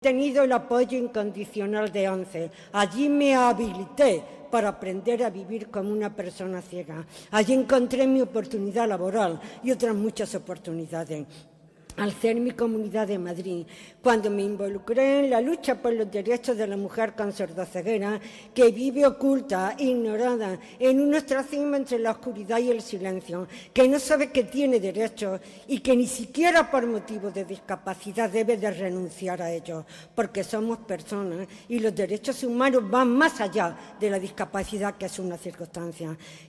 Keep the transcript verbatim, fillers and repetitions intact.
He tenido el apoyo incondicional de ONCE. Allí me habilité para aprender a vivir como una persona ciega. Allí encontré mi oportunidad laboral y otras muchas oportunidades. Al ser mi comunidad de Madrid, cuando me involucré en la lucha por los derechos de la mujer con sordoceguera, que vive oculta, ignorada, en un ostracismo entre la oscuridad y el silencio, que no sabe que tiene derechos y que ni siquiera por motivo de discapacidad debe de renunciar a ellos, porque somos personas y los derechos humanos van más allá de la discapacidad, que es una circunstancia.